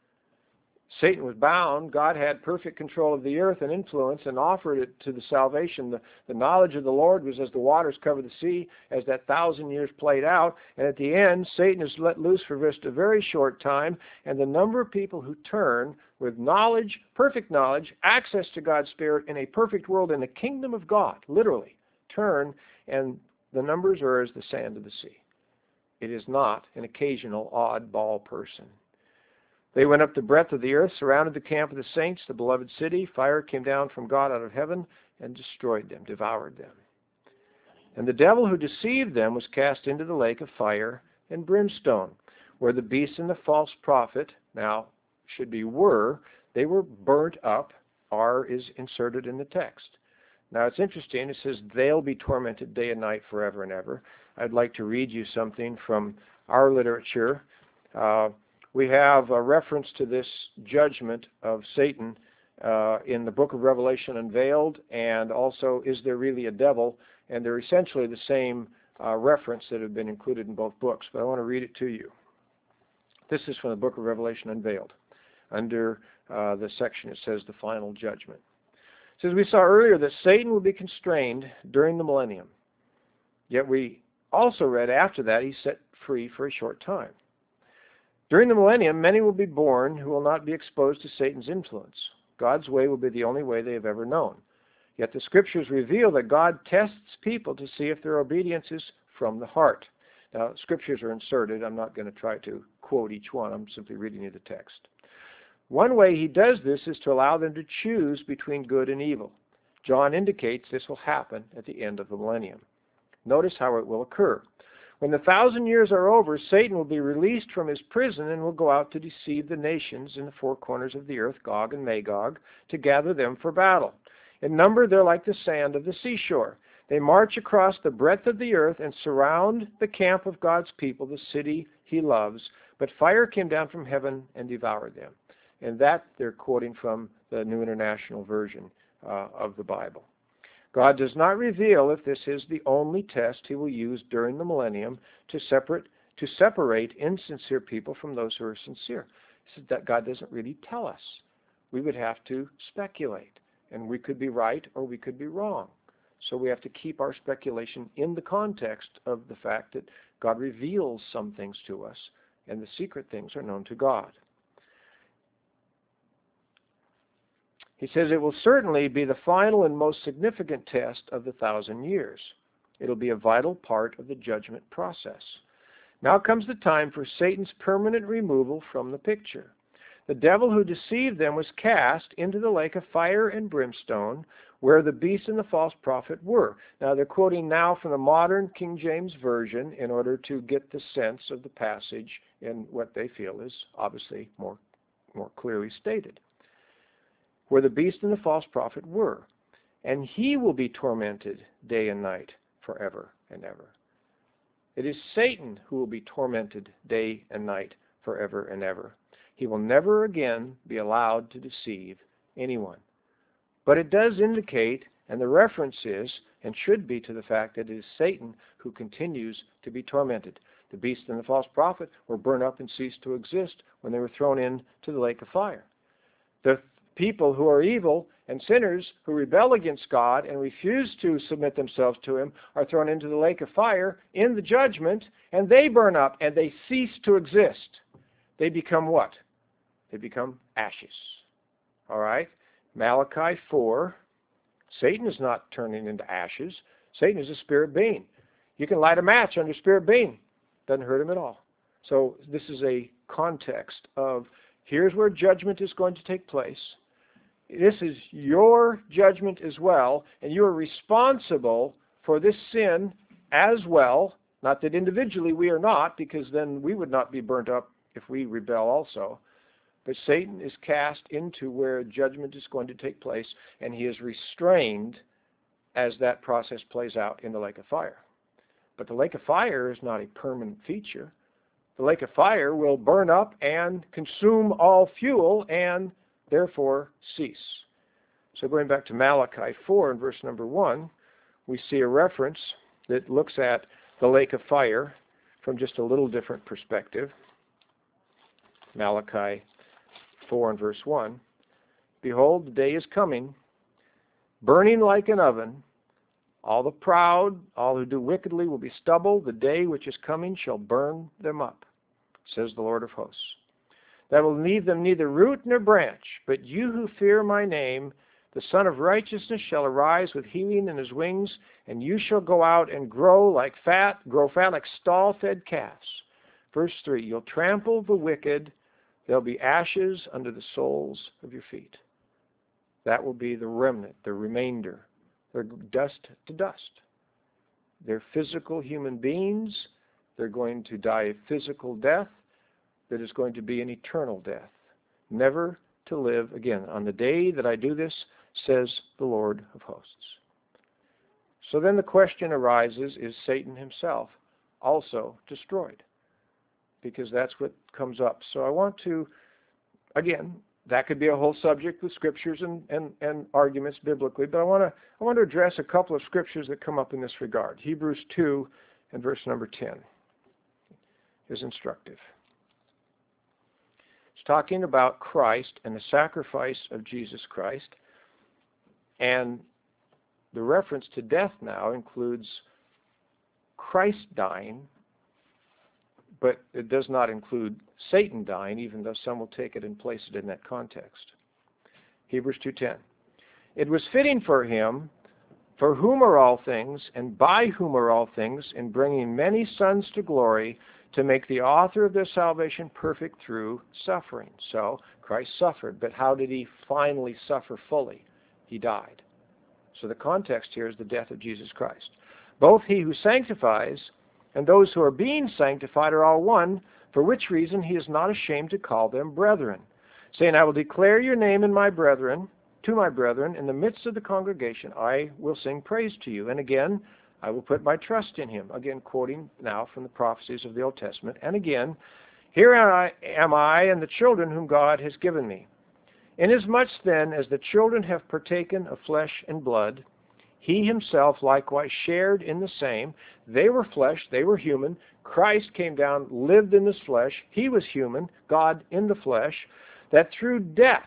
Satan was bound. God had perfect control of the earth and influence and offered it to the salvation. The, the knowledge of the Lord was as the waters cover the sea, as that thousand years played out. And at the end, Satan is let loose for just a very short time. And the number of people who turn with knowledge, perfect knowledge, access to God's Spirit in a perfect world in the kingdom of God, literally, turn, and the numbers are as the sand of the sea. It is not an occasional oddball person. They went up the breadth of the earth, surrounded the camp of the saints, the beloved city. Fire came down from God out of heaven and destroyed them, devoured them. And the devil who deceived them was cast into the lake of fire and brimstone, where the beast and the false prophet, now should be were, they were burnt up. R is inserted in the text. Now it's interesting, it says they'll be tormented day and night forever and ever. I'd like to read you something from our literature. Uh, We have a reference to this judgment of Satan uh, in the book of Revelation Unveiled, and also Is There Really a Devil? And they're essentially the same uh, reference that have been included in both books, but I want to read it to you. This is from the book of Revelation Unveiled. Under uh, the section it says the final judgment. It says, we saw earlier that Satan will be constrained during the millennium. Yet we also read after that he's set free for a short time. During the millennium, many will be born who will not be exposed to Satan's influence. God's way will be the only way they have ever known. Yet the Scriptures reveal that God tests people to see if their obedience is from the heart. Now, Scriptures are inserted. I'm not going to try to quote each one. I'm simply reading you the text. One way he does this is to allow them to choose between good and evil. John indicates this will happen at the end of the millennium. Notice how it will occur. When the thousand years are over, Satan will be released from his prison and will go out to deceive the nations in the four corners of the earth, Gog and Magog, to gather them for battle. In number, they're like the sand of the seashore. They march across the breadth of the earth and surround the camp of God's people, the city he loves. But fire came down from heaven and devoured them. And that they're quoting from the New International Version uh, of the Bible. God does not reveal if this is the only test he will use during the millennium to separate to separate insincere people from those who are sincere. He said that God doesn't really tell us. We would have to speculate, and we could be right or we could be wrong. So we have to keep our speculation in the context of the fact that God reveals some things to us, and the secret things are known to God. He says it will certainly be the final and most significant test of the thousand years. It'll be a vital part of the judgment process. Now comes the time for Satan's permanent removal from the picture. The devil who deceived them was cast into the lake of fire and brimstone, where the beast and the false prophet were. Now they're quoting now from the modern King James Version in order to get the sense of the passage in what they feel is obviously more, more clearly stated. Where the beast and the false prophet were. And he will be tormented day and night forever and ever. It is Satan who will be tormented day and night forever and ever. He will never again be allowed to deceive anyone. But it does indicate, and the reference is, and should be, to the fact that it is Satan who continues to be tormented. The beast and the false prophet were burned up and ceased to exist when they were thrown into the lake of fire. The people who are evil and sinners who rebel against God and refuse to submit themselves to him are thrown into the lake of fire in the judgment, and they burn up and they cease to exist. They become what? They become ashes. All right? Malachi four, Satan is not turning into ashes. Satan is a spirit being. You can light a match under spirit being. Doesn't hurt him at all. So this is a context of here's where judgment is going to take place. This is your judgment as well, and you are responsible for this sin as well. Not that individually we are not, because then we would not be burnt up if we rebel also. But Satan is cast into where judgment is going to take place, and he is restrained as that process plays out in the lake of fire. But the lake of fire is not a permanent feature. The lake of fire will burn up and consume all fuel and therefore cease. So going back to Malachi four and verse number one, we see a reference that looks at the lake of fire from just a little different perspective. Malachi four and verse one. Behold, the day is coming, burning like an oven. All the proud, all who do wickedly will be stubble. The day which is coming shall burn them up, says the Lord of hosts. That will leave them neither root nor branch. But you who fear my name, the Son of Righteousness shall arise with healing in his wings, and you shall go out and grow like fat, grow fat like stall-fed calves. Verse three, you'll trample the wicked. There'll be ashes under the soles of your feet. That will be the remnant, the remainder. They're dust to dust. They're physical human beings. They're going to die a physical death that is going to be an eternal death, never to live again. On the day that I do this, says the Lord of hosts. So then the question arises, is Satan himself also destroyed? Because that's what comes up. So I want to, again, that could be a whole subject with scriptures and, and, and arguments biblically, but I want to I want to address a couple of scriptures that come up in this regard. Hebrews two and verse number ten is instructive. It's talking about Christ and the sacrifice of Jesus Christ, and the reference to death now includes Christ dying, but it does not include Satan dying, even though some will take it and place it in that context. Hebrews two ten. It was fitting for him, for whom are all things, and by whom are all things, in bringing many sons to glory, to make the author of their salvation perfect through suffering. So, Christ suffered, but how did he finally suffer fully? He died. So the context here is the death of Jesus Christ. Both he who sanctifies and those who are being sanctified are all one, for which reason he is not ashamed to call them brethren, saying, I will declare your name in my brethren, to my brethren, in the midst of the congregation, I will sing praise to you. And again, I will put my trust in him. Again, quoting now from the prophecies of the Old Testament. And again, here am I, am I and the children whom God has given me. Inasmuch then as the children have partaken of flesh and blood, he himself likewise shared in the same. They were flesh, they were human. Christ came down, lived in this flesh. He was human, God in the flesh, that through death,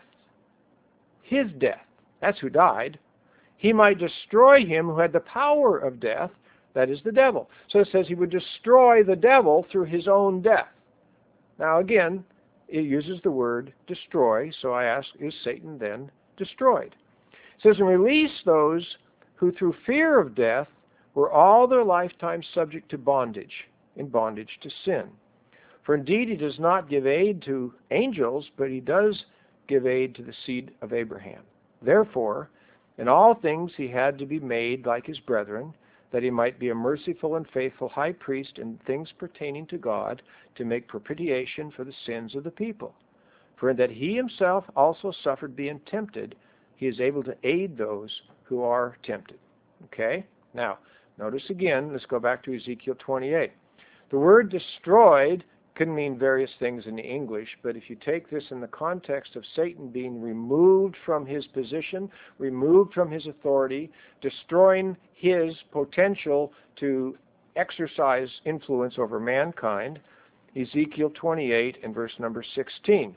his death, that's who died, he might destroy him who had the power of death, that is the devil. So it says he would destroy the devil through his own death. Now again, it uses the word destroy, so I ask, is Satan then destroyed? It says, and release those who through fear of death were all their lifetime subject to bondage, in bondage to sin. For indeed he does not give aid to angels, but he does give aid to the seed of Abraham. Therefore, in all things he had to be made like his brethren, that he might be a merciful and faithful high priest in things pertaining to God, to make propitiation for the sins of the people. For in that he himself also suffered being tempted, he is able to aid those who are tempted. Okay? Now, notice again, let's go back to Ezekiel twenty-eight. The word destroyed can mean various things in English, but if you take this in the context of Satan being removed from his position, removed from his authority, destroying his potential to exercise influence over mankind, Ezekiel twenty-eight and verse number sixteen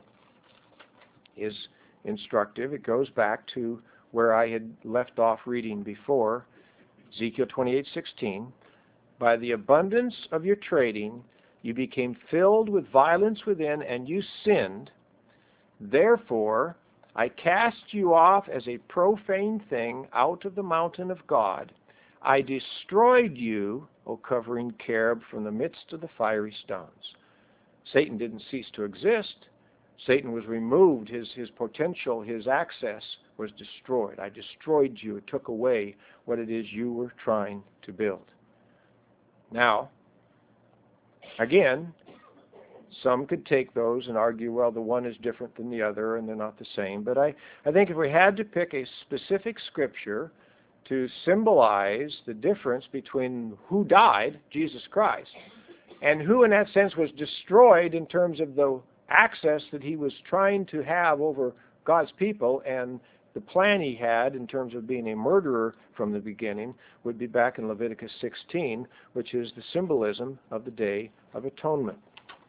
is instructive. It goes back to where I had left off reading before, Ezekiel twenty-eight sixteen. By the abundance of your trading, you became filled with violence within, and you sinned. Therefore, I cast you off as a profane thing out of the mountain of God. I destroyed you, O covering cherub, from the midst of the fiery stones. Satan didn't cease to exist. Satan was removed. His, his potential, his access was destroyed. I destroyed you. It took away what it is you were trying to build. Now, again, Some could take those and argue, well, the one is different than the other and they're not the same. But I, I think if we had to pick a specific scripture to symbolize the difference between who died, Jesus Christ, and who in that sense was destroyed in terms of the access that he was trying to have over God's people and the plan he had in terms of being a murderer from the beginning, would be back in Leviticus sixteen, which is the symbolism of the Day of Atonement.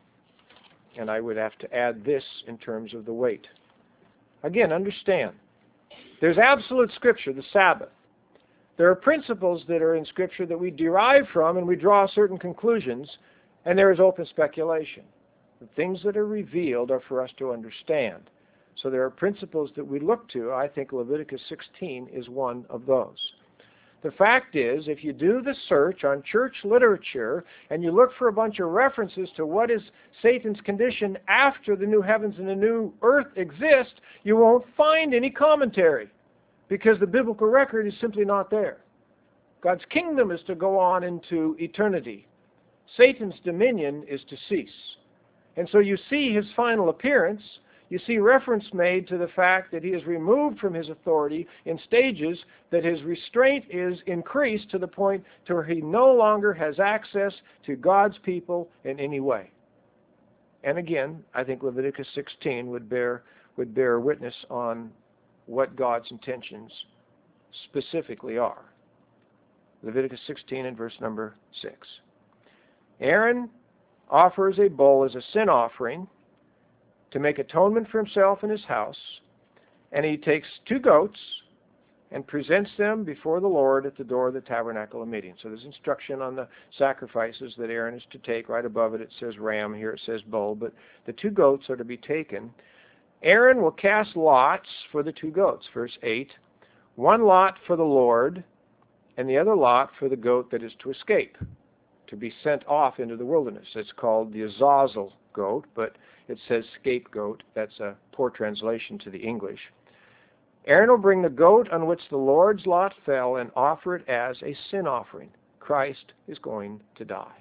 And I would have to add this in terms of the weight. Again, understand, there's absolute Scripture, the Sabbath. There are principles that are in Scripture that we derive from and we draw certain conclusions, and there is open speculation. The things that are revealed are for us to understand. So there are principles that we look to. I think Leviticus sixteen is one of those. The fact is, if you do the search on church literature and you look for a bunch of references to what is Satan's condition after the new heavens and the new earth exist, you won't find any commentary because the biblical record is simply not there. God's kingdom is to go on into eternity. Satan's dominion is to cease. And so you see his final appearance. You see reference made to the fact that he is removed from his authority in stages, that his restraint is increased to the point to where he no longer has access to God's people in any way. And again, I think Leviticus sixteen would bear, would bear witness on what God's intentions specifically are. Leviticus sixteen and verse number six. Aaron offers a bull as a sin offering to make atonement for himself and his house, and he takes two goats and presents them before the Lord at the door of the tabernacle of meeting. So there's instruction on the sacrifices that Aaron is to take. Right above it it says ram, here it says bull, but the two goats are to be taken. Aaron will cast lots for the two goats, verse eight. One lot for the Lord, and the other lot for the goat that is to escape, to be sent off into the wilderness. It's called the Azazel goat, but it says scapegoat. That's a poor translation to the English. Aaron will bring the goat on which the Lord's lot fell and offer it as a sin offering. Christ is going to die.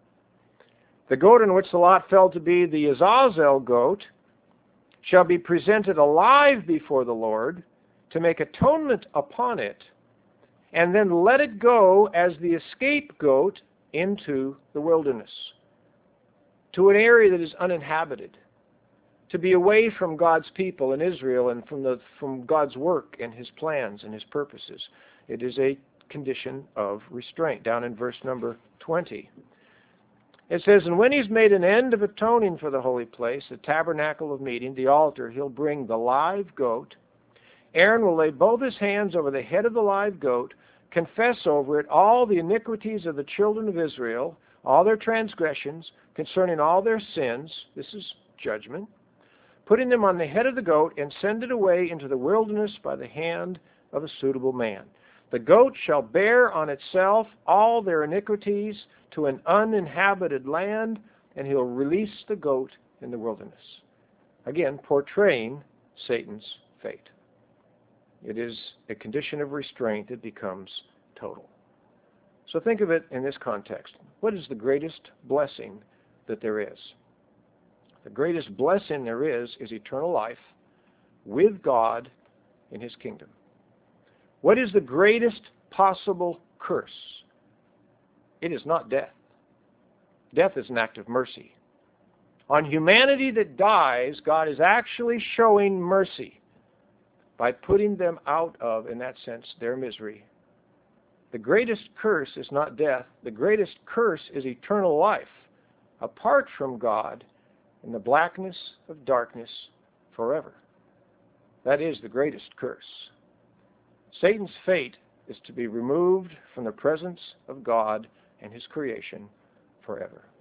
The goat on which the lot fell to be the Azazel goat shall be presented alive before the Lord to make atonement upon it, and then let it go as the scapegoat into the wilderness, to an area that is uninhabited, to be away from God's people in Israel and from the from God's work and his plans and his purposes. It is a condition of restraint. Down in verse number twenty. It says, and when he's made an end of atoning for the holy place, the tabernacle of meeting, the altar, he'll bring the live goat. Aaron will lay both his hands over the head of the live goat, confess over it all the iniquities of the children of Israel, all their transgressions, concerning all their sins. This is judgment. Putting them on the head of the goat, and send it away into the wilderness by the hand of a suitable man. The goat shall bear on itself all their iniquities to an uninhabited land, and he'll release the goat in the wilderness. Again, portraying Satan's fate. It is a condition of restraint that becomes total. So think of it in this context. What is the greatest blessing that there is? The greatest blessing there is is eternal life with God in his kingdom. What is the greatest possible curse? It is not death. Death is an act of mercy. On humanity that dies, God is actually showing mercy by putting them out of, in that sense, their misery. The greatest curse is not death. The greatest curse is eternal life, apart from God, in the blackness of darkness forever. That is the greatest curse. Satan's fate is to be removed from the presence of God and his creation forever.